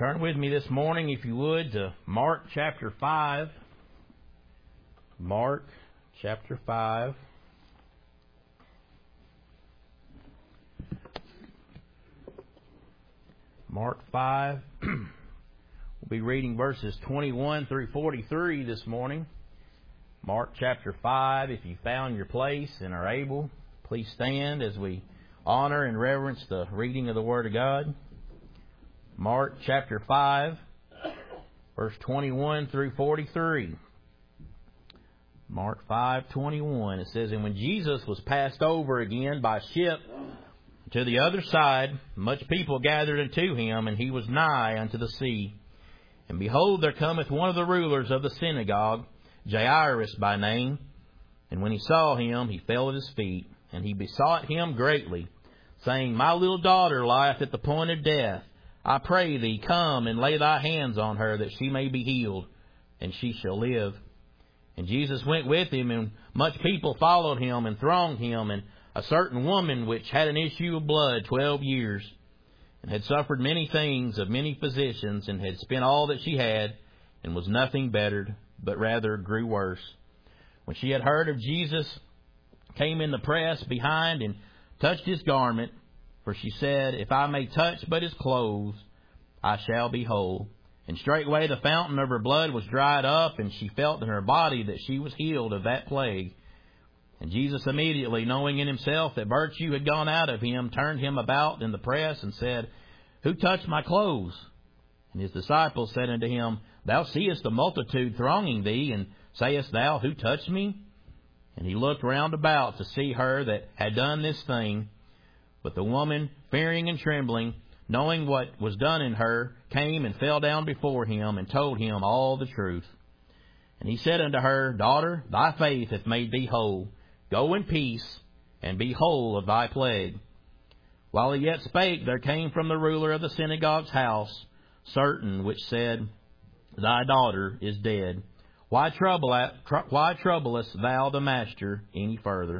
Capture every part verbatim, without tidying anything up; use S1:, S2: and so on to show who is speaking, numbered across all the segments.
S1: Turn with me this morning, if you would, to Mark chapter five. Mark chapter five. Mark five. We'll be reading verses twenty-one through forty-three this morning. Mark chapter five. If you found your place and are able, please stand as we honor and reverence the reading of the Word of God. Mark chapter five, verse twenty-one through forty-three. Mark five twenty-one. It says, "And when Jesus was passed over again by ship to the other side, much people gathered unto him, and he was nigh unto the sea. And behold, there cometh one of the rulers of the synagogue, Jairus by name. And when he saw him, he fell at his feet, and he besought him greatly, saying, My little daughter lieth at the point of death. I pray thee, come and lay thy hands on her, that she may be healed, and she shall live. And Jesus went with him, and much people followed him and thronged him. And a certain woman which had an issue of blood twelve years, and had suffered many things of many physicians, and had spent all that she had, and was nothing bettered, but rather grew worse. When she had heard of Jesus, came in the press behind, and touched his garment. For she said, If I may touch but his clothes, I shall be whole. And straightway the fountain of her blood was dried up, and she felt in her body that she was healed of that plague. And Jesus immediately, knowing in himself that virtue had gone out of him, turned him about in the press, and said, Who touched my clothes? And his disciples said unto him, Thou seest the multitude thronging thee, and sayest thou, Who touched me? And he looked round about to see her that had done this thing. But the woman, fearing and trembling, knowing what was done in her, came and fell down before him, and told him all the truth. And he said unto her, Daughter, thy faith hath made thee whole. Go in peace, and be whole of thy plague. While he yet spake, there came from the ruler of the synagogue's house certain which said, Thy daughter is dead. Why trouble why troublest thou the master any further?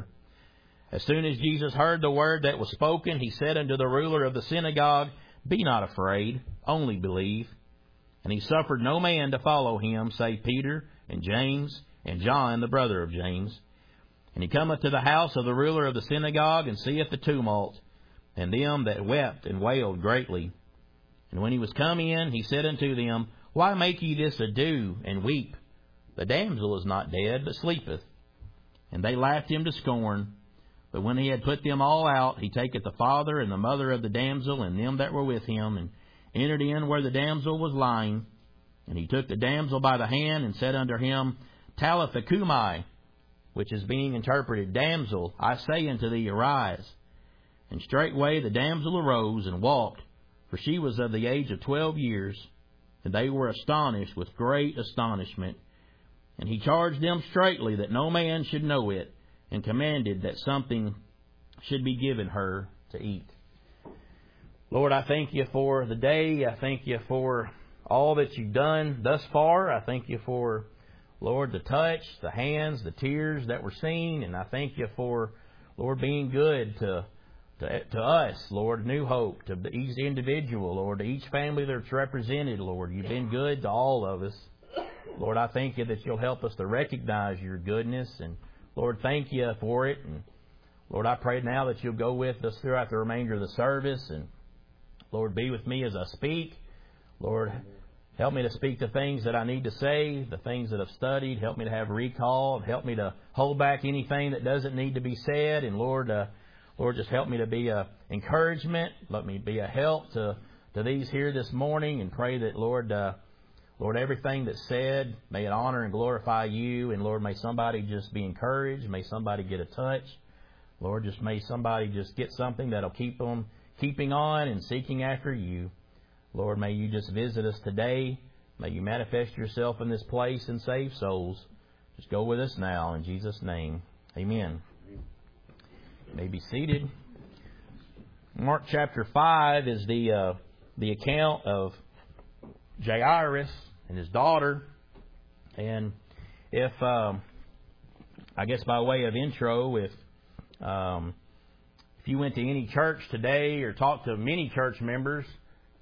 S1: As soon as Jesus heard the word that was spoken, he said unto the ruler of the synagogue, Be not afraid, only believe. And he suffered no man to follow him, save Peter and James and John, the brother of James. And he cometh to the house of the ruler of the synagogue, and seeth the tumult, and them that wept and wailed greatly. And when he was come in, he said unto them, Why make ye this ado, and weep? The damsel is not dead, but sleepeth. And they laughed him to scorn. But when he had put them all out, he taketh the father and the mother of the damsel, and them that were with him, and entered in where the damsel was lying. And he took the damsel by the hand, and said unto him, Talitha cumi, which is being interpreted, Damsel, I say unto thee, arise. And straightway the damsel arose and walked, for she was of the age of twelve years. And they were astonished with great astonishment. And he charged them straitly that no man should know it, and commanded that something should be given her to eat. Lord, I thank you for the day. I thank you for all that you've done thus far. I thank you for, Lord, the touch, the hands, the tears that were seen. And I thank you for, Lord, being good to to, to us, Lord, New Hope, to each individual, Lord, to each family that's represented, Lord. You've been good to all of us. Lord, I thank you that you'll help us to recognize your goodness. And Lord, thank you for it. And Lord, I pray now that you'll go with us throughout the remainder of the service. And Lord, be with me as I speak. Lord, help me to speak the things that I need to say, the things that I've studied. Help me to have recall. Help me to hold back anything that doesn't need to be said. And Lord, uh, Lord, just help me to be a encouragement. Let me be a help to, to these here this morning. And pray that, Lord, uh, Lord, everything that's said, may it honor and glorify you. And Lord, may somebody just be encouraged. May somebody get a touch. Lord, just may somebody just get something that'll keep them keeping on and seeking after you. Lord, may you just visit us today. May you manifest yourself in this place and save souls. Just go with us now in Jesus' name. Amen. You may be seated. Mark chapter five is the uh, the account of Jairus and his daughter. And if, um, I guess by way of intro, if um, if you went to any church today or talked to many church members,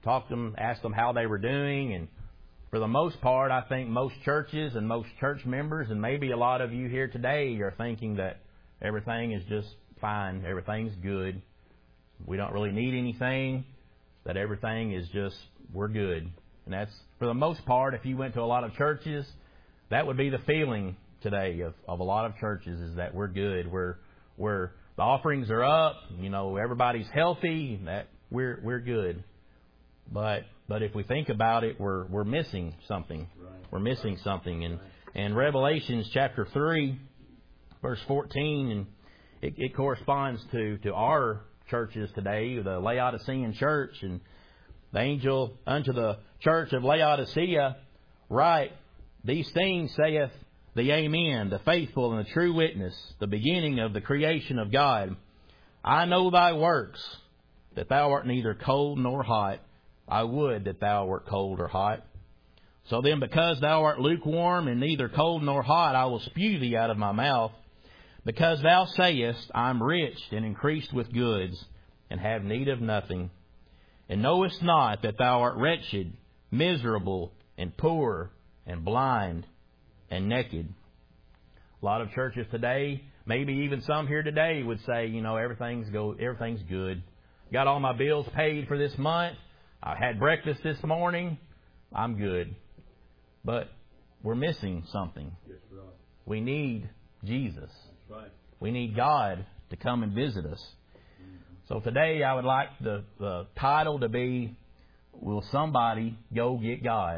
S1: talked to them, asked them how they were doing, and for the most part, I think most churches and most church members, and maybe a lot of you here today, are thinking that everything is just fine, everything's good, we don't really need anything, that everything is just, we're good. And that's, for the most part, if you went to a lot of churches, that would be the feeling today of, of a lot of churches, is that we're good, we're, we're, the offerings are up, you know, everybody's healthy, that we're, we're good. But but if we think about it, we're we're missing something. Right. We're missing something. And and Revelations chapter three, verse fourteen, and it, it corresponds to, to our churches today, the Laodicean church. And the angel unto the church of Laodicea write, These things saith the Amen, the faithful and the true witness, the beginning of the creation of God. I know thy works, that thou art neither cold nor hot. I would that thou wert cold or hot. So then, because thou art lukewarm and neither cold nor hot, I will spew thee out of my mouth. Because thou sayest, I am rich and increased with goods, and have need of nothing, and knowest not that thou art wretched, miserable, and poor, and blind, and naked. A lot of churches today, maybe even some here today, would say, you know, everything's go, everything's good. Got all my bills paid for this month. I had breakfast this morning. I'm good. But we're missing something. Yes, right. We need Jesus. That's right. We need God to come and visit us. Mm-hmm. So today I would like the, the title to be, Will Somebody Go Get God?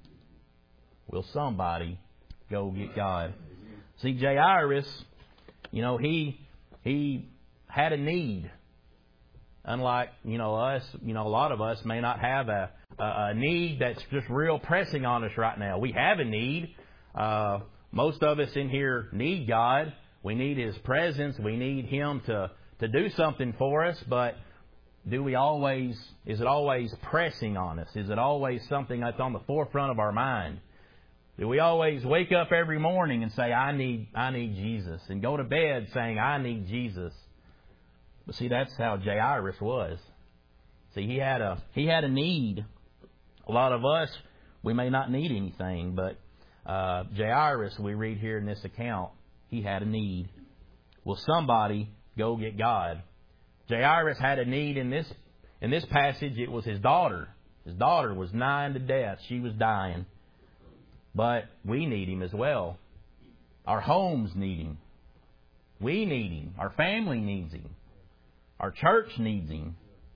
S1: Will somebody go get God? See, Jairus, you know, he he had a need. Unlike, you know, us, you know, a lot of us may not have a, a, a need that's just real pressing on us right now. We have a need. Uh, most of us in here need God. We need His presence. We need Him to, to do something for us. But do we always, is it always pressing on us? Is it always something that's on the forefront of our mind? Do we always wake up every morning and say, I need, I need Jesus, and go to bed saying, I need Jesus? But see, that's how Jairus was. See, he had a he had a need. A lot of us, we may not need anything, but uh, Jairus, we read here in this account, he had a need. Will somebody go get God? Jairus had a need in this in this passage. It was his daughter. His daughter was nigh unto death. She was dying. But we need Him as well. Our homes need Him. We need Him. Our family needs Him. Our church needs Him.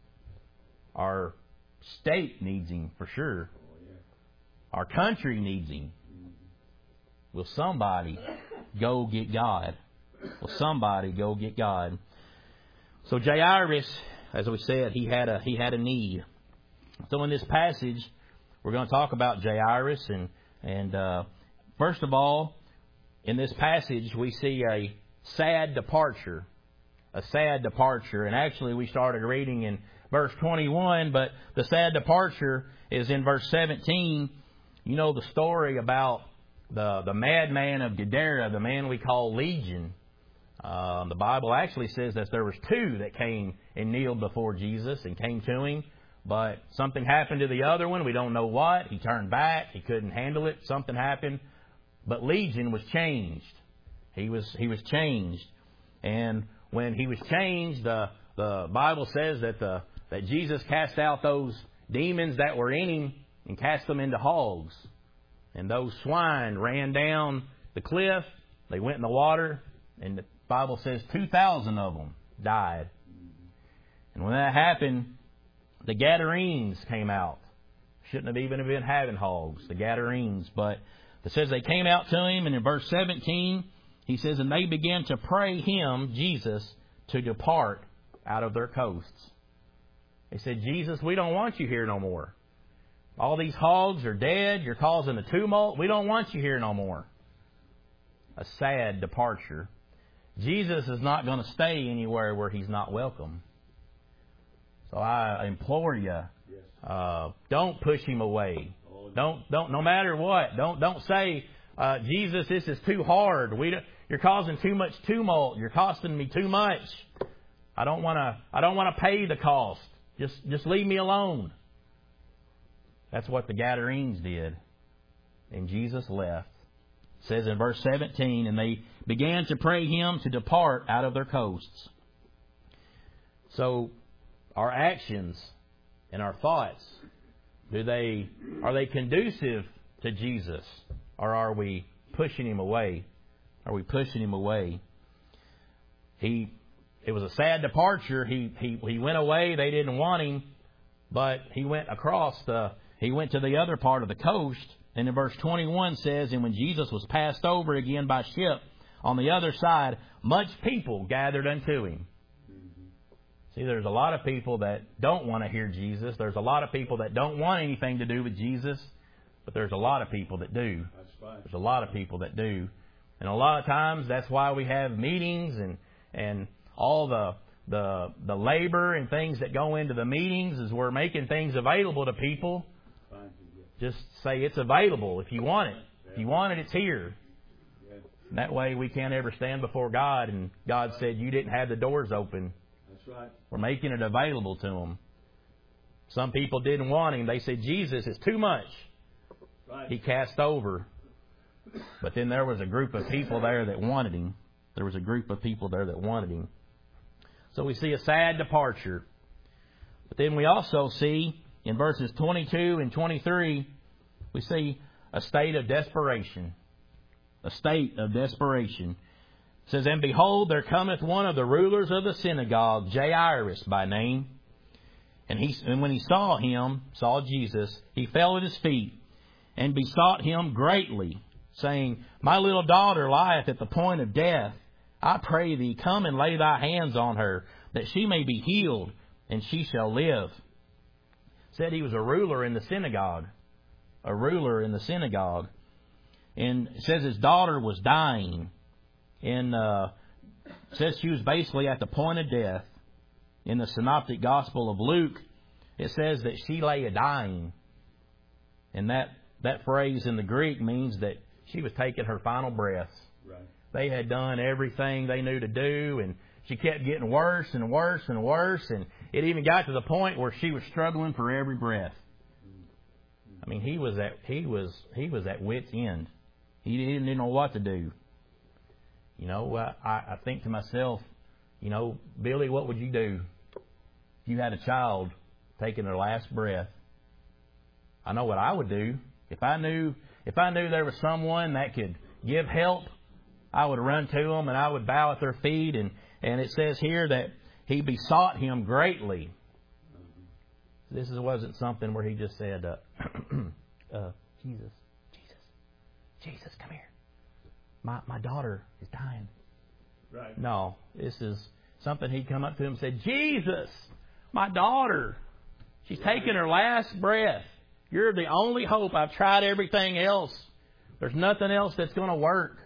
S1: Our state needs Him for sure. Our country needs Him. Will somebody go get God? Will somebody go get God? So Jairus, as we said, he had a he had a need. So in this passage, we're going to talk about Jairus, and and uh, first of all, in this passage we see a sad departure. A sad departure. And actually we started reading in verse twenty-one, but the sad departure is in verse seventeen. You know the story about the, the madman of Gadara, the man we call Legion. Uh, the Bible actually says that there was two that came and kneeled before Jesus and came to Him. But something happened to the other one. We don't know what. He turned back. He couldn't handle it. Something happened. But Legion was changed. He was, he was changed. And when he was changed, the the Bible says that the that Jesus cast out those demons that were in him and cast them into hogs. And those swine ran down the cliff. They went in the water, and the Bible says two thousand of them died. And when that happened, the Gadarenes came out. Shouldn't have even been having hogs, the Gadarenes. But it says they came out to him, and in verse seventeen, he says, and they began to pray him, Jesus, to depart out of their coasts. They said, Jesus, we don't want you here no more. All these hogs are dead. You're causing a tumult. We don't want you here no more. A sad departure. Jesus is not going to stay anywhere where He's not welcome. So I implore you, uh, don't push Him away. Don't don't no matter what. Don't don't say, uh, Jesus, this is too hard. We don't, you're causing too much tumult. You're costing me too much. I don't want to. I don't want to pay the cost. Just just leave me alone. That's what the Gadarenes did. And Jesus left. It says in verse seventeen, and they began to pray him to depart out of their coasts. So our actions and our thoughts, do they are they conducive to Jesus, or are we pushing him away? Are we pushing him away? He it was a sad departure. He he he went away. They didn't want him, but he went across the he went to the other part of the coast. And in verse twenty-one says, and when Jesus was passed over again by ship on the other side, much people gathered unto him. See, there's a lot of people that don't want to hear Jesus. There's a lot of people that don't want anything to do with Jesus. But there's a lot of people that do.
S2: That's right.
S1: There's a lot of people that do. And a lot of times that's why we have meetings and, and all the, the, the labor and things that go into the meetings is we're making things available to people. Just say it's available if you want it. If you want it, it's here. And that way we can't ever stand before God and God said you didn't have the doors open.
S2: That's right.
S1: We're making it available to them. Some people didn't want him. They said, Jesus is too much.
S2: Right.
S1: He cast over. But then there was a group of people there that wanted him. There was a group of people there that wanted him. So we see a sad departure. But then we also see in verses twenty-two and twenty-three, we see a state of desperation. A state of desperation. It says, and behold, there cometh one of the rulers of the synagogue, Jairus by name. And he, and when he saw him, saw Jesus, he fell at his feet and besought him greatly, saying, my little daughter lieth at the point of death. I pray thee, come and lay thy hands on her, that she may be healed, and she shall live. Said he was a ruler in the synagogue. A ruler in the synagogue. And it says his daughter was dying. And uh, it says she was basically at the point of death. In the Synoptic Gospel of Luke, it says that she lay a-dying. And that, that phrase in the Greek means that she was taking her final breaths.
S2: Right.
S1: They had done everything they knew to do, and she kept getting worse and worse and worse, and it even got to the point where she was struggling for every breath. I mean, he was at he was he was at wit's end. He didn't know what to do. You know, I, I think to myself, you know, Billy, what would you do if you had a child taking their last breath? I know what I would do. If I knew if I knew there was someone that could give help, I would run to them and I would bow at their feet. And, and it says here that he besought him greatly. This wasn't something where he just said, uh, uh, Jesus, Jesus, Jesus, come here. My my daughter is dying.
S2: Right.
S1: No, this is something he'd come up to him and said, Jesus, my daughter, she's right. taking her last breath. You're the only hope. I've tried everything else. There's nothing else that's going to work.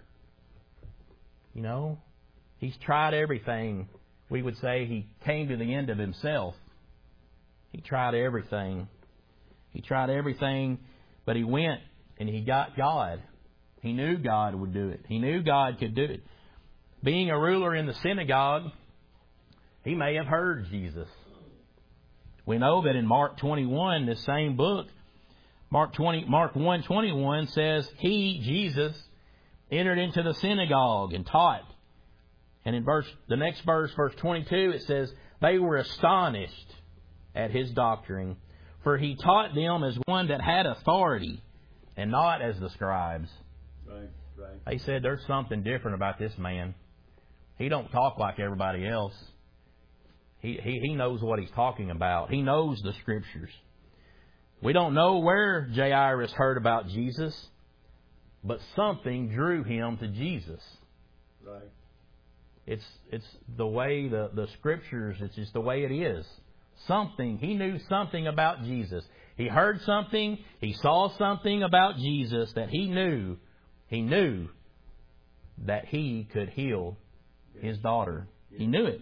S1: You know, he's tried everything. We would say he came to the end of himself. He tried everything. He tried everything, but he went and he got God. He knew God would do it. He knew God could do it. Being a ruler in the synagogue, he may have heard Jesus. We know that in Mark twenty-one, this same book, Mark twenty, Mark one twenty-one says, he, Jesus, entered into the synagogue and taught. And in verse, the next verse, verse twenty-two, it says, they were astonished at his doctrine, for he taught them as one that had authority, and not as the scribes.
S2: Right, right.
S1: They said, there's something different about this man. He don't talk like everybody else. He, he, he knows what he's talking about. He knows the Scriptures. We don't know where Jairus heard about Jesus, but something drew him to Jesus.
S2: Right.
S1: It's it's the way the, the Scriptures, it's just the way it is. Something, he knew something about Jesus. He heard something, he saw something about Jesus that he knew, he knew that he could heal his daughter. He knew it.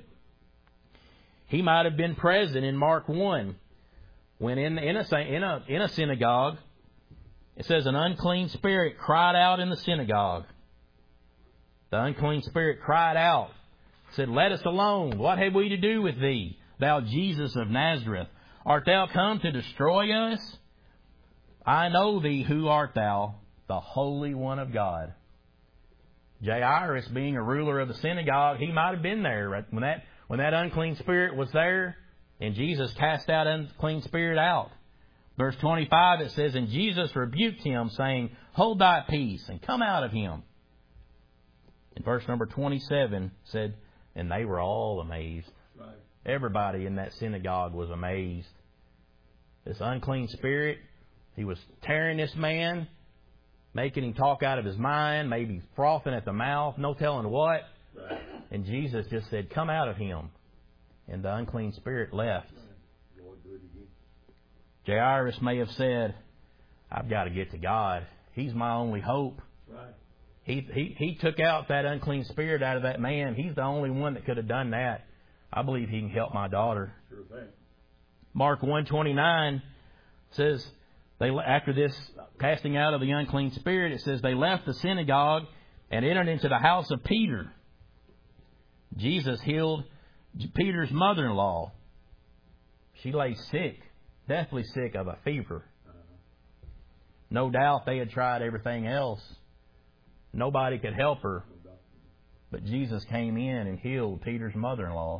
S1: He might have been present in Mark one when in, in, a, in, a, in a synagogue, it says an unclean spirit cried out in the synagogue. The unclean spirit cried out, said, let us alone. What have we to do with thee, thou Jesus of Nazareth? Art thou come to destroy us? I know thee, who art thou? The Holy One of God. Jairus, being a ruler of the synagogue, he might have been there when that when that unclean spirit was there, and Jesus cast that unclean spirit out. Verse twenty-five, it says, and Jesus rebuked him, saying, hold thy peace, and come out of him. And verse number twenty-seven said, and they were all amazed.
S2: Right.
S1: Everybody in that synagogue was amazed. This unclean spirit, he was tearing this man, making him talk out of his mind, maybe frothing at the mouth, no telling what.
S2: Right.
S1: And Jesus just said, come out of him. And the unclean spirit left.
S2: Lord, do it again.
S1: Jairus may have said, I've got to get to God. He's my only hope.
S2: Right.
S1: He, he, he took out that unclean spirit out of that man. He's the only one that could have done that. I believe he can help my daughter.
S2: Sure thing.
S1: Mark one twenty-nine says, they after this casting out of the unclean spirit, it says they left the synagogue and entered into the house of Peter. Jesus healed Peter's mother-in-law. She lay sick, deathly sick of a fever. No doubt they had tried everything else. Nobody could help her. But Jesus came in and healed Peter's mother-in-law.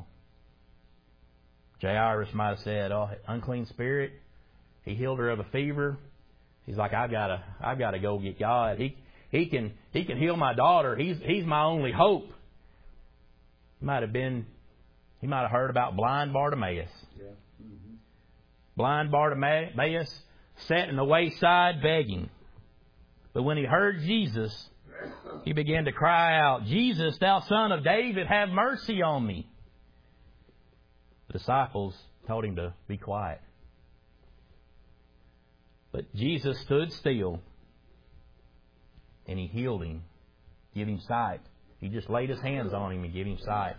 S1: Jairus might have said, oh, unclean spirit. He healed her of a fever. He's like, I've got to, I've got to go get God. He, he can, he can heal my daughter. He's, he's my only hope. He might have been, he might have heard about blind Bartimaeus.
S2: Yeah. Mm-hmm.
S1: Blind Bartimaeus sat in the wayside begging. But when he heard Jesus, he began to cry out, Jesus, thou son of David, have mercy on me. The disciples told him to be quiet. But Jesus stood still and he healed him, give him sight. He just laid his hands on him and gave him sight.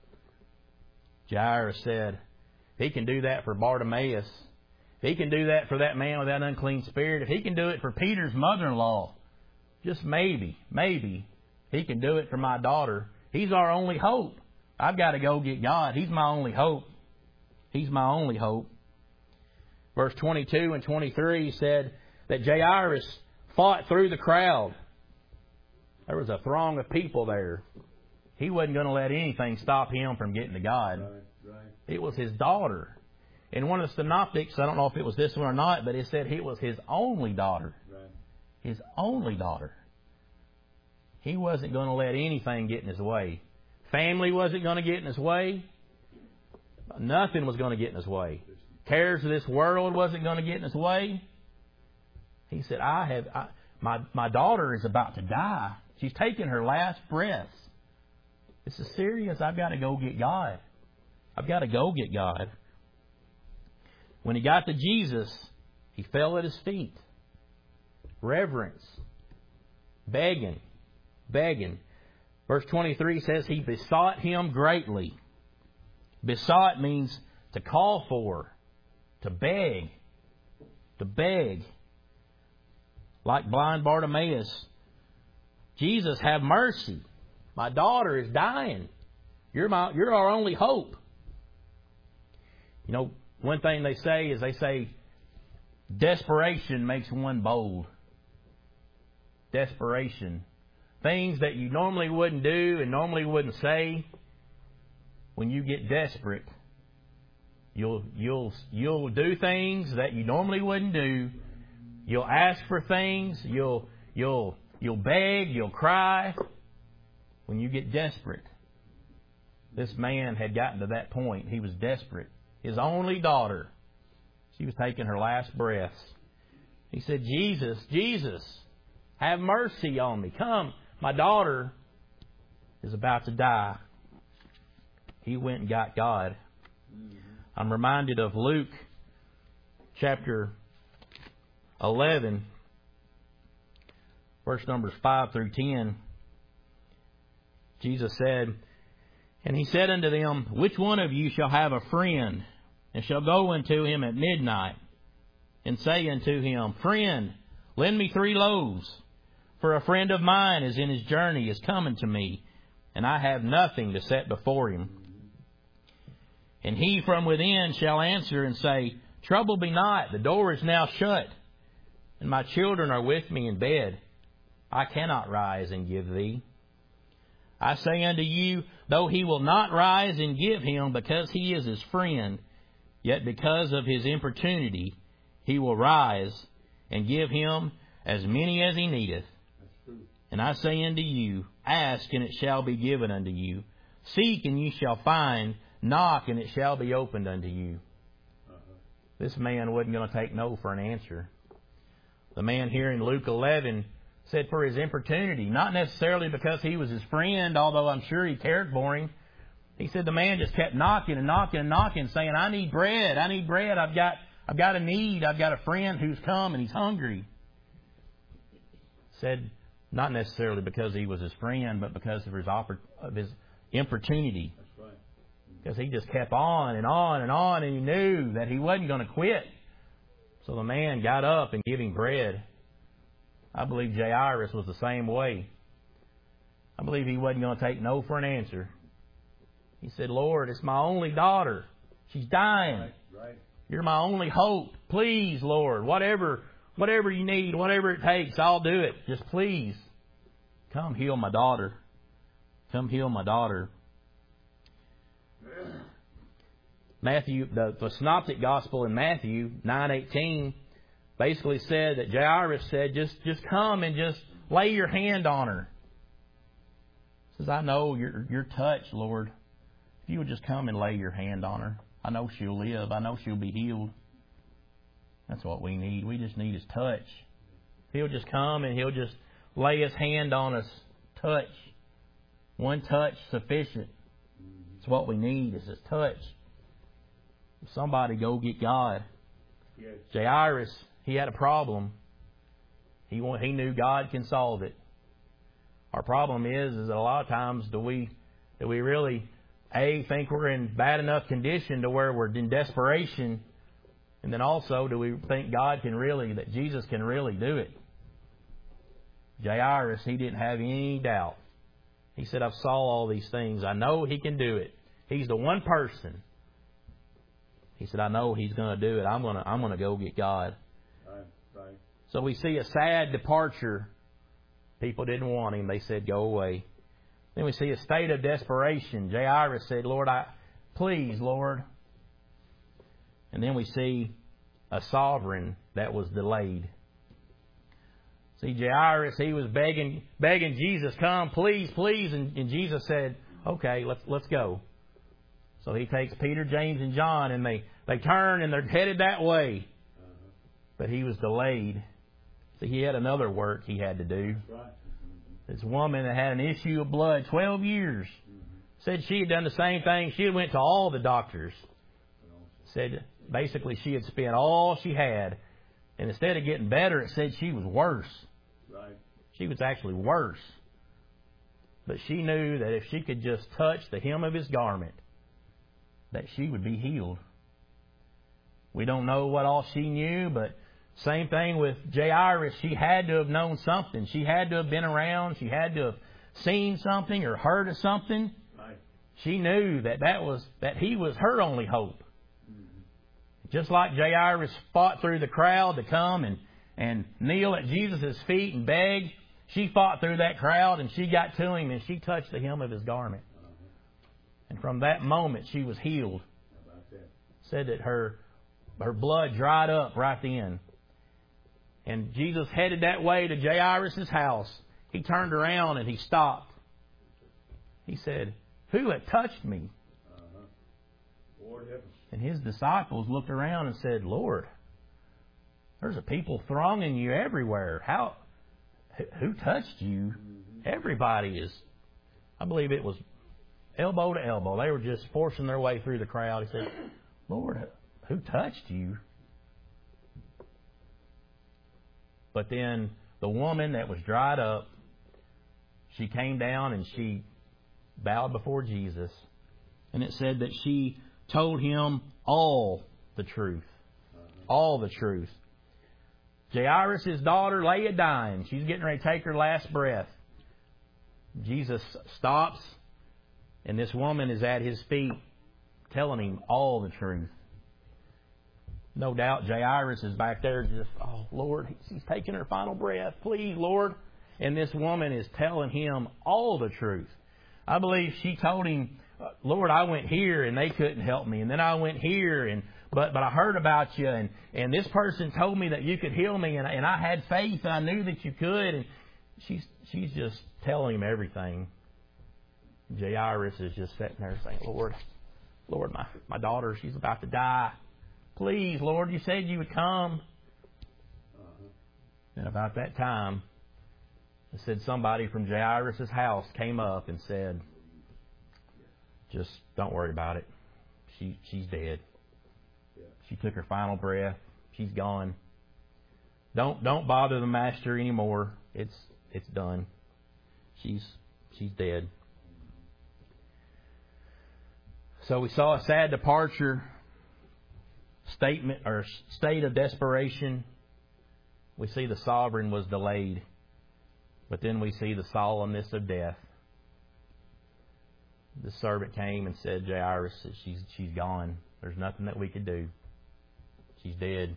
S1: Jairus said, if he can do that for Bartimaeus, if he can do that for that man with that unclean spirit, if he can do it for Peter's mother-in-law, just maybe, maybe he can do it for my daughter. He's our only hope. I've got to go get God. He's my only hope. He's my only hope. Verse twenty-two and twenty-three said that Jairus fought through the crowd. There was a throng of people there. He wasn't going to let anything stop him from getting to God.
S2: Right, right.
S1: It was his daughter. And one of the synoptics, I don't know if it was this one or not, but it said it was his only daughter.
S2: Right.
S1: His only daughter. He wasn't going to let anything get in his way. Family wasn't going to get in his way. Nothing was going to get in his way. Cares of this world wasn't going to get in his way. He said, I have, I, my, my daughter is about to die. She's taking her last breaths. This is serious. I've got to go get God. I've got to go get God. When he got to Jesus, he fell at his feet. Reverence. Begging. Begging. Verse twenty-three says he besought him greatly. Besought means to call for, to beg, to beg. Like blind Bartimaeus, Jesus, have mercy. My daughter is dying. You're my, you're our only hope. You know, one thing they say is they say desperation makes one bold. Desperation. Things that you normally wouldn't do and normally wouldn't say. When you get desperate, you'll you'll you'll do things that you normally wouldn't do. You'll ask for things. You'll you'll you'll beg. You'll cry. When you get desperate, this man had gotten to that point. He was desperate. His only daughter, she was taking her last breaths. He said, "Jesus, Jesus, have mercy on me. Come, my daughter is about to die." He went and got God. Mm-hmm. I'm reminded of Luke chapter eleven, verse numbers five through ten. Jesus said, and he said unto them, which one of you shall have a friend, and shall go unto him at midnight, and say unto him, Friend, lend me three loaves, for a friend of mine is in his journey, is coming to me, and I have nothing to set before him. And he from within shall answer and say, Trouble be not, the door is now shut, and my children are with me in bed. I cannot rise and give thee. I say unto you, though he will not rise and give him because he is his friend, yet because of his importunity he will rise and give him as many as he needeth. And I say unto you, ask, and it shall be given unto you. Seek, and ye shall find. Knock, and it shall be opened unto you. Uh-huh. This man wasn't going to take no for an answer. The man here in Luke eleven said for his importunity, not necessarily because he was his friend, although I'm sure he cared for him. He said the man just kept knocking and knocking and knocking, saying, I need bread, I need bread, I've got I've got a need, I've got a friend who's come and he's hungry. Said not necessarily because he was his friend, but because of his, oppor- of his importunity. That's right. Because he just kept on and on and on, and he knew that he wasn't going to quit. So the man got up and gave him bread. I believe Jairus was the same way. I believe he wasn't going to take no for an answer. He said, Lord, it's my only daughter. She's dying.
S2: Right, right.
S1: You're my only hope. Please, Lord, whatever whatever you need, whatever it takes, I'll do it. Just please, come heal my daughter. Come heal my daughter. Matthew, the, the Synoptic Gospel in Matthew nine eighteen basically said that Jairus said, just, just come and just lay your hand on her. He says, I know your your touch, Lord. If you would just come and lay your hand on her, I know she'll live. I know she'll be healed. That's what we need. We just need His touch. He'll just come and He'll just lay His hand on us. Touch. One touch sufficient. It's what we need is His touch. Somebody go get God.
S2: Yes.
S1: Jairus, he had a problem. He he knew God can solve it. Our problem is, is that a lot of times do we do we really A, think we're in bad enough condition to where we're in desperation, and then also do we think God can really, that Jesus can really do it? Jairus, he didn't have any doubt. He said, I've saw all these things. I know He can do it. He's the one person. He said, I know He's going to do it. I'm going to I'm going to go get God.
S2: Right, right.
S1: So we see a sad departure. People didn't want Him. They said, go away. Then we see a state of desperation. Jairus said, Lord, I please, Lord. And then we see a sovereign that was delayed. See, Jairus, he was begging begging Jesus, come, please, please. And, and Jesus said, okay, let's let's go. So He takes Peter, James, and John, and they, they turn and they're headed that way.
S2: Uh-huh.
S1: But He was delayed. See, He had another work He had to do.
S2: That's right.
S1: This woman that had an issue of blood twelve years
S2: Mm-hmm.
S1: said she had done the same thing. She had went to all the doctors. Said basically she had spent all she had. And instead of getting better, it said she was worse.
S2: Right.
S1: She was actually worse. But she knew that if she could just touch the hem of His garment, that she would be healed. We don't know what all she knew, but same thing with Jairus. She had to have known something. She had to have been around. She had to have seen something or heard of something.
S2: Right.
S1: She knew that that was that He was her only hope.
S2: Mm-hmm.
S1: Just like Jairus fought through the crowd to come and, and kneel at Jesus' feet and beg, she fought through that crowd and she got to Him and she touched the hem of His garment.
S2: Uh-huh.
S1: And from that moment she was healed.
S2: How about that?
S1: Said that her her blood dried up right then. And Jesus headed that way to Jairus' house. He turned around and He stopped. He said, who had touched me?
S2: Uh-huh. Lord heaven.
S1: And His disciples looked around and said, Lord, there's a people thronging You everywhere. How? Who touched You?
S2: Mm-hmm.
S1: Everybody is. I believe it was elbow to elbow. They were just forcing their way through the crowd. He said, Lord, who touched You? But then the woman that was dried up, she came down and she bowed before Jesus. And it said that she told Him all the truth. Uh-huh. All the truth. Jairus' daughter lay a dying. She's getting ready to take her last breath. Jesus stops, and this woman is at His feet telling Him all the truth. No doubt Jairus is back there just, oh, Lord, she's taking her final breath. Please, Lord. And this woman is telling him all the truth. I believe she told him, Lord, I went here and they couldn't help me. And then I went here and but but I heard about you and, and this person told me that you could heal me and, and I had faith. I knew that you could. And she's she's just telling him everything. Jairus is just sitting there saying, Lord, Lord, my, my daughter, she's about to die. Please, Lord, you said you would come. Uh-huh. And about that time, it said somebody from Jairus' house came up and said, just don't worry about it. She she's dead. Yeah. She took her final breath. She's gone. Don't don't bother the master anymore. It's it's done. She's she's dead. So we saw a sad departure, statement or state of desperation. We see the sovereign was delayed, but then we see the solemnness of death. The servant came and said, Jairus, she's she's gone. There's nothing that we could do. She's dead.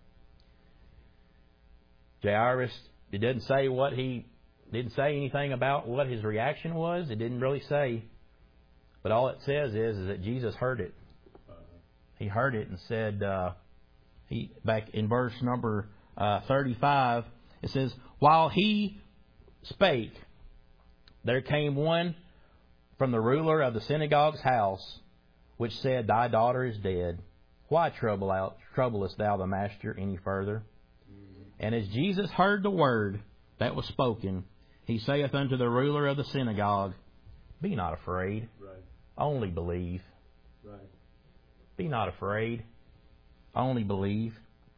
S1: Jairus, it didn't say what he didn't say anything about what his reaction was. It didn't really say. But all it says is, is that Jesus heard it. He heard it and said, uh, he back in verse number uh, thirty-five, it says, while he spake, there came one from the ruler of the synagogue's house, which said, thy daughter is dead. Why trouble out, troublest thou the master any further? Mm-hmm. And as Jesus heard the word that was spoken, he saith unto the ruler of the synagogue, be not afraid, right. Only believe. Right. Be not afraid, only believe.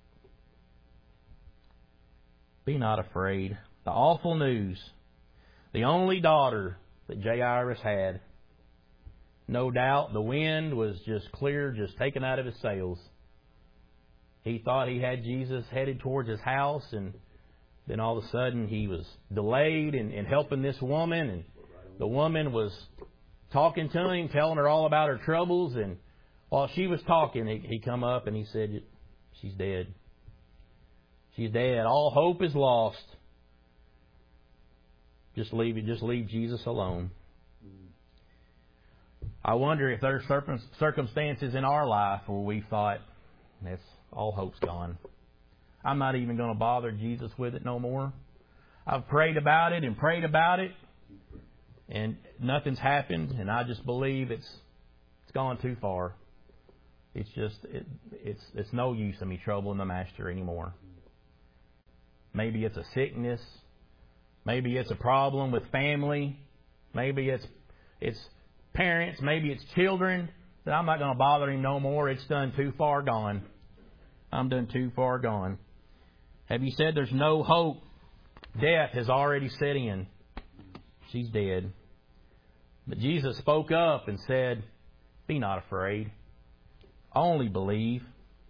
S1: Be not afraid. The awful news, the only daughter that Jairus had. No doubt the wind was just clear, just taken out of his sails. He thought he had Jesus headed towards his house, and then all of a sudden he was delayed in, in helping this woman, and the woman was talking to him, telling her all about her troubles, and while she was talking, he, he come up and he said, she's dead. She's dead. All hope is lost. Just leave it. Just leave Jesus alone. I wonder if there's circumstances in our life where we thought, that's all hope's gone. I'm not even going to bother Jesus with it no more. I've prayed about it and prayed about it, and nothing's happened, and I just believe it's it's gone too far. It's just it, it's it's no use of me troubling the master anymore. Maybe it's a sickness. Maybe it's a problem with family. Maybe it's it's parents. Maybe it's children. That I'm not going to bother him no more. It's done too far gone. I'm done too far gone. Have you said there's no hope? Death has already set in. She's dead. But Jesus spoke up and said, be not afraid. Only believe.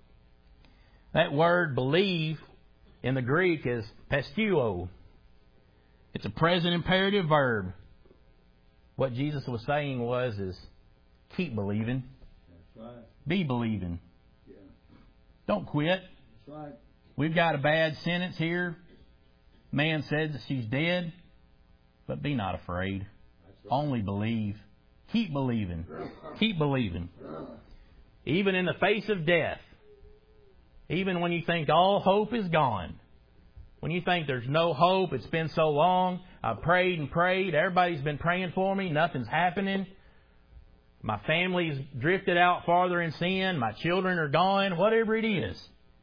S1: That word believe in the Greek is pisteuo. It's a present imperative verb. What Jesus was saying was, is keep believing. That's right. Be believing. Yeah. Don't quit. That's right. We've got a bad sentence here. Man says that she's dead, but be not afraid. Right. Only believe. Keep believing. Keep believing. Even in the face of death. Even when you think all hope is gone. When you think there's no hope, it's been so long, I've prayed and prayed, everybody's been praying for me, nothing's happening. My family's drifted out farther in sin, my children are gone, whatever it is.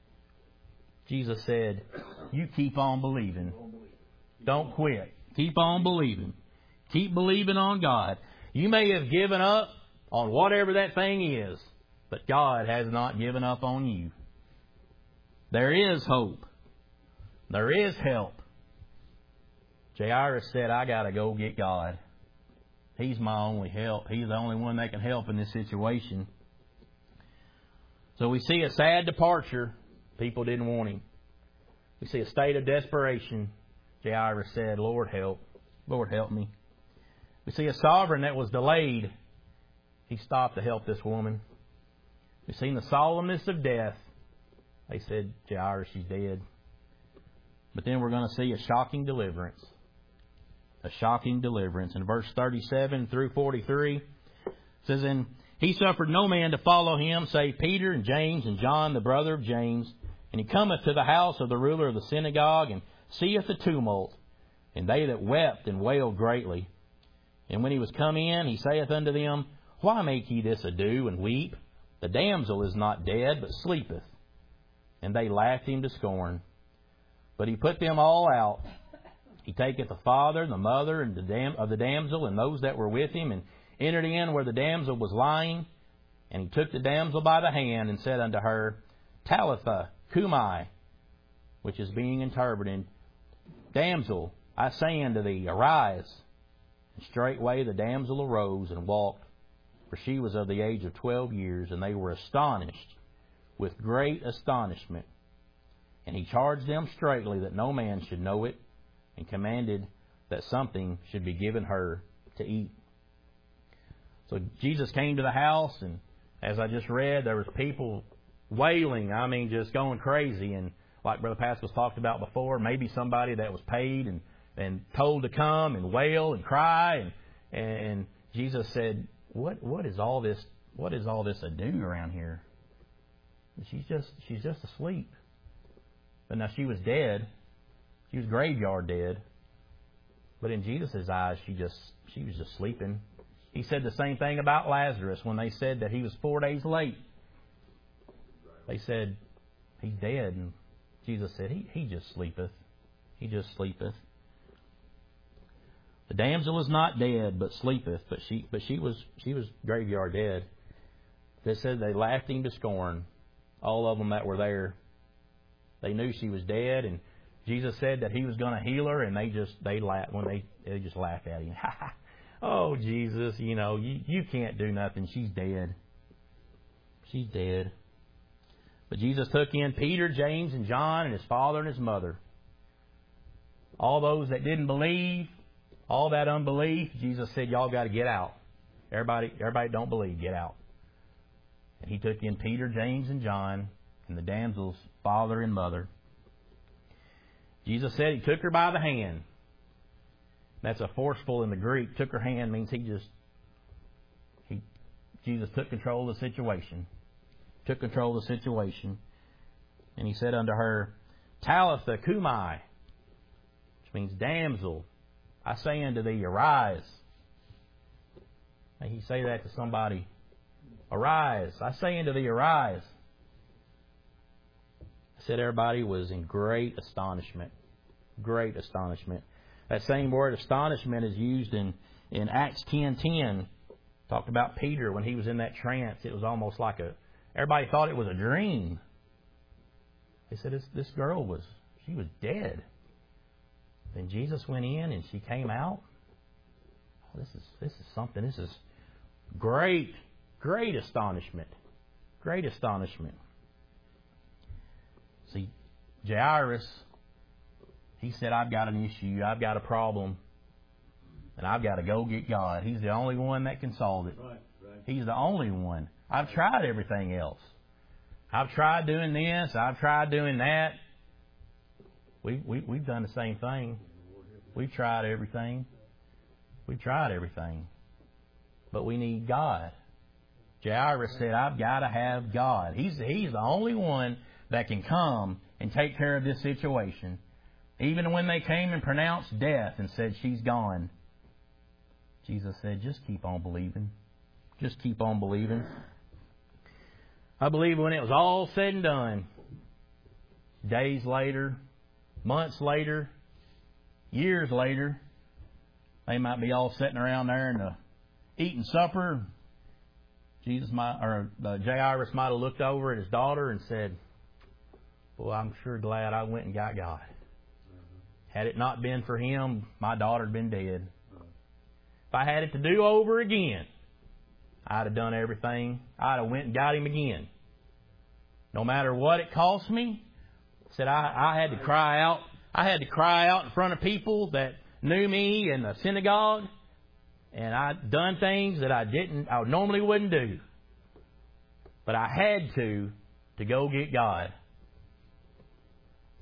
S1: Jesus said, you keep on believing. Don't quit. Keep on believing. Keep believing on God. You may have given up on whatever that thing is, but God has not given up on you. There is hope. There is help. Jairus said, I got to go get God. He's my only help. He's the only one that can help in this situation. So we see a sad departure. People didn't want him. We see a state of desperation. Jairus said, Lord, help. Lord, help me. We see a sovereign that was delayed. He stopped to help this woman. We've seen the solemnness of death. They said, Jairus, she's dead. But then we're going to see a shocking deliverance. A shocking deliverance. In verse thirty-seven through forty-three, it says, And he suffered no man to follow him, save Peter and James and John, the brother of James. And he cometh to the house of the ruler of the synagogue, and seeth the tumult, and they that wept and wailed greatly. And when he was come in, he saith unto them, Why make ye this ado, and weep? The damsel is not dead, but sleepeth. And they laughed him to scorn. But he put them all out. He taketh the father, the mother, and the dam- of the damsel, and those that were with him, and entered in where the damsel was lying. And he took the damsel by the hand, and said unto her, Talitha cumi, which is being interpreted, Damsel, I say unto thee, arise. And straightway the damsel arose and walked, for she was of the age of twelve years, and they were astonished with great astonishment. And he charged them straitly that no man should know it, and commanded that something should be given her to eat. So Jesus came to the house, and as I just read, there was people wailing, I mean, just going crazy. And like Brother Pascal's talked about before, maybe somebody that was paid and, and told to come and wail and cry. And, and Jesus said, What what is all this what is all this ado around here? She's just she's just asleep. But now she was dead. She was graveyard dead. But in Jesus' eyes, she just she was just sleeping. He said the same thing about Lazarus when they said that he was four days late. They said, He's dead. And Jesus said, He he just sleepeth. He just sleepeth. The damsel is not dead, but sleepeth. But she but she was she was graveyard dead. They said they laughed him to scorn. All of them that were there. They knew she was dead, and Jesus said that He was going to heal her, and they just they laughed when they they just laughed at Him. Oh, Jesus, you know, you, you can't do nothing. She's dead. She's dead. But Jesus took in Peter, James, and John, and his father and his mother. All those that didn't believe, all that unbelief, Jesus said, y'all got to get out. Everybody, everybody don't believe, get out. And He took in Peter, James, and John, and the damsel's father and mother. Jesus said He took her by the hand. That's a forceful in the Greek. Took her hand means He just, he, Jesus took control of the situation. Took control of the situation. And He said unto her, Talitha cumi, which means damsel, I say unto thee, arise. May He say that to somebody. Arise. I say unto thee, arise. I said everybody was in great astonishment. Great astonishment. That same word, astonishment, is used in, in Acts ten ten. Talked about Peter when he was in that trance. It was almost like a... Everybody thought it was a dream. They said this, this girl was... She was dead. Then Jesus went in and she came out. Oh, this is this is something. This is great, great astonishment. Great astonishment. See, Jairus, he said, I've got an issue, I've got a problem, and I've got to go get God. He's the only one that can solve it.
S2: Right, right.
S1: He's the only one. I've tried everything else. I've tried doing this, I've tried doing that. We, we, we've done the same thing. We've tried everything. We've tried everything. But we need God. Jairus said, I've got to have God. He's, he's the only one that can come and take care of this situation. Even when they came and pronounced death and said, she's gone, Jesus said, just keep on believing. Just keep on believing. I believe when it was all said and done, days later, months later, years later, they might be all sitting around there and uh, eating supper. Jesus might, or uh, Jairus might have looked over at his daughter and said, "Boy, I'm sure glad I went and got God. Had it not been for Him, my daughter had been dead. If I had it to do over again, I'd have done everything. I'd have went and got Him again. No matter what it cost me." Said I, I had to cry out. I had to cry out in front of people that knew me in the synagogue, and I'd done things that I didn't, I normally wouldn't do. But I had to, to go get God.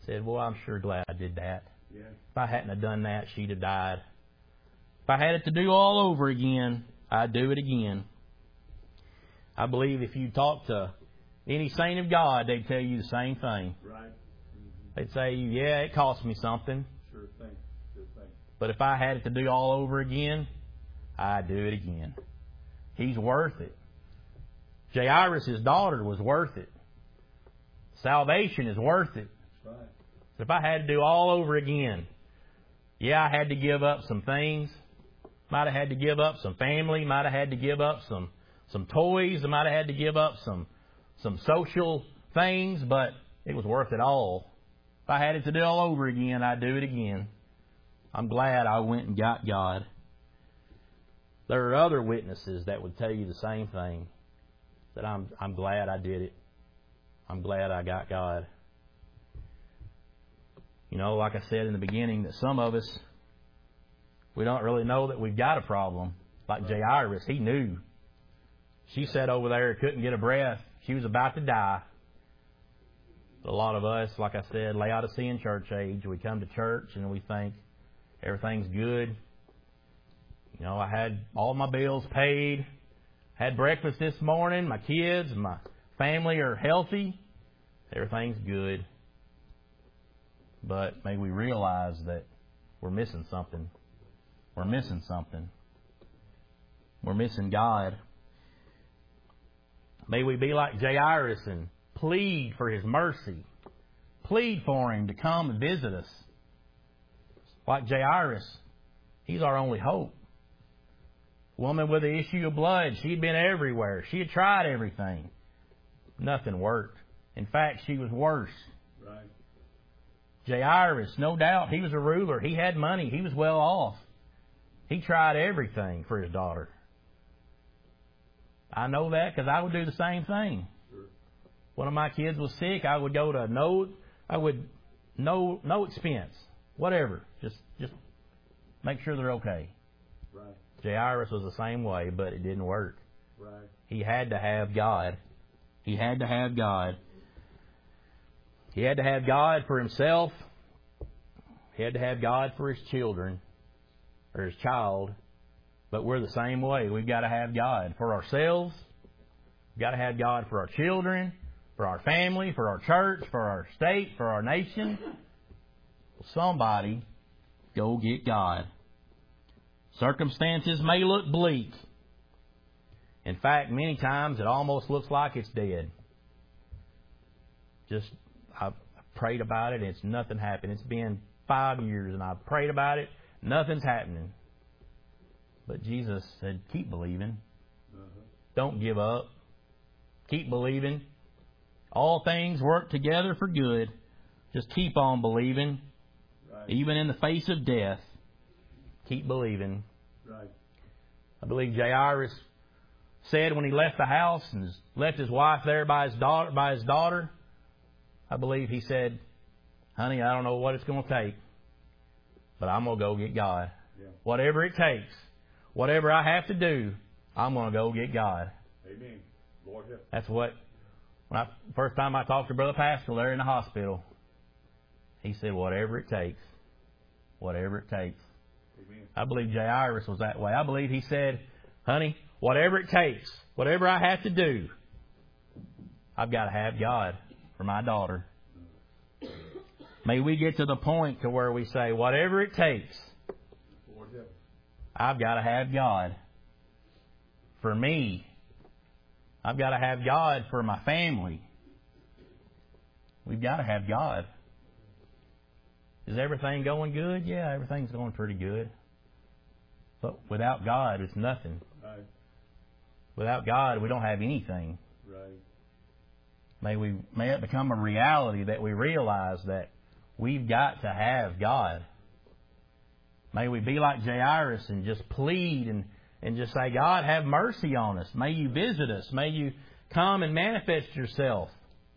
S1: Said, well, I'm sure glad I did that.
S2: Yeah.
S1: If I hadn't have done that, she'd have died. If I had it to do all over again, I'd do it again. I believe if you talk to any saint of God, they'd tell you the same thing.
S2: Right. Mm-hmm.
S1: They'd say, yeah, it cost me something.
S2: Sure thing. Sure thing.
S1: But if I had it to do all over again, I'd do it again. He's worth it. Jairus' daughter was worth it. Salvation is worth it.
S2: That's right.
S1: If I had to do all over again, yeah, I had to give up some things. Might have had to give up some family. Might have had to give up some some toys. I might have had to give up some some social things, but it was worth it all. If I had it to do all over again, I'd do it again. I'm glad I went and got God. There are other witnesses that would tell you the same thing. That I'm I'm glad I did it. I'm glad I got God. You know, like I said in the beginning, that some of us, we don't really know that we've got a problem. Like Jairus, he knew. She sat over there, couldn't get a breath. She was about to die. But a lot of us, like I said, Laodicean church age, we come to church and we think everything's good. You know, I had all my bills paid, had breakfast this morning, my kids and my family are healthy. Everything's good. But may we realize that we're missing something. We're missing something. We're missing God. May we be like Jairus and plead for His mercy. Plead for Him to come and visit us. Like Jairus, he's our only hope. Woman with the issue of blood, she'd been everywhere. She had tried everything. Nothing worked. In fact, she was worse.
S2: Right.
S1: Jairus, no doubt, he was a ruler. He had money. He was well off. He tried everything for his daughter. I know that because I would do the same thing.
S2: Sure.
S1: One of my kids was sick. I would go to no, I would no no expense, whatever. Just just make sure they're okay.
S2: Right.
S1: Jairus was the same way, but it didn't work.
S2: Right.
S1: He had to have God. He had to have God. He had to have God for himself. He had to have God for his children, or his child. But we're the same way. We've got to have God for ourselves. We've got to have God for our children, for our family, for our church, for our state, for our nation. Somebody go get God. Circumstances may look bleak. In fact, many times it almost looks like it's dead. Just, I've prayed about it and it's nothing happened. It's been five years and I've prayed about it. Nothing's happening. But Jesus said, keep believing.
S2: Uh-huh.
S1: Don't give up. Keep believing. All things work together for good. Just keep on believing.
S2: Right.
S1: Even in the face of death, keep believing.
S2: Right.
S1: I believe Jairus said when he left the house and left his wife there by his daughter, by his daughter, I believe he said, honey, I don't know what it's going to take, but I'm going to go get God.
S2: Yeah.
S1: Whatever it takes, whatever I have to do, I'm going to go get God.
S2: Amen. Lord help.
S1: That's what, when I, first time I talked to Brother Pascal there in the hospital, he said, whatever it takes, whatever it takes.
S2: Amen.
S1: I believe Jairus was that way. I believe he said, honey, whatever it takes, whatever I have to do, I've got to have God for my daughter. May we get to the point to where we say, whatever it takes,
S2: Lord help.
S1: I've got to have God for me. I've got to have God for my family. We've got to have God. Is everything going good? Yeah, everything's going pretty good. But without God, it's nothing.
S2: Right.
S1: Without God, we don't have anything.
S2: Right.
S1: May we may it become a reality that we realize that we've got to have God. May we be like Jairus and just plead and, and just say, God, have mercy on us. May you visit us. May you come and manifest yourself.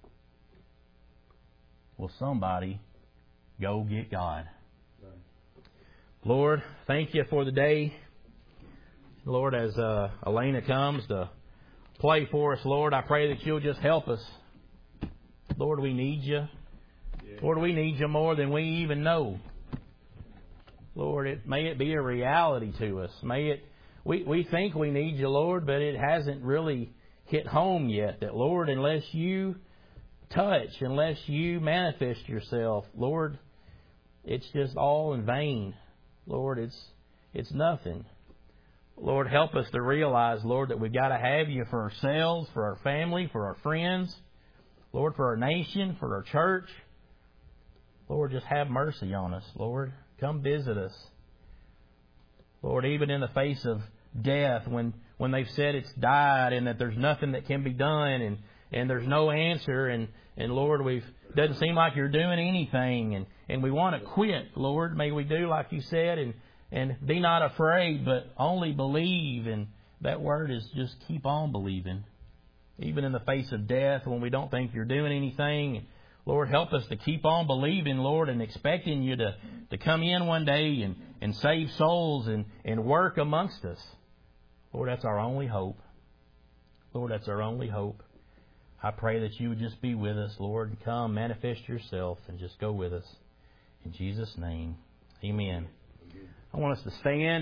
S1: Will somebody go get God?
S2: Right.
S1: Lord, thank you for the day. Lord, as uh, Elena comes to play for us, Lord, I pray that you'll just help us. Lord, we need you. Lord, we need You more than we even know. Lord, it, may it be a reality to us. May it, we, we think we need You, Lord, but it hasn't really hit home yet. That, Lord, unless You touch, unless You manifest Yourself, Lord, it's just all in vain. Lord, it's it's nothing. Lord, help us to realize, Lord, that we've got to have You for ourselves, for our family, for our friends, Lord, for our nation, for our church. Lord, just have mercy on us, Lord. Come visit us. Lord, even in the face of death, when, when they've said it's died and that there's nothing that can be done and, and there's no answer, and, and Lord, we've doesn't seem like You're doing anything, and, and we want to quit, Lord. May we do like You said, and, and be not afraid, but only believe. And that word is just keep on believing. Even in the face of death, when we don't think You're doing anything, Lord, help us to keep on believing, Lord, and expecting You to, to come in one day and, and save souls and, and work amongst us. Lord, that's our only hope. Lord, that's our only hope. I pray that You would just be with us, Lord, and come, manifest Yourself, and just go with us. In Jesus' name, amen. I want us to stand.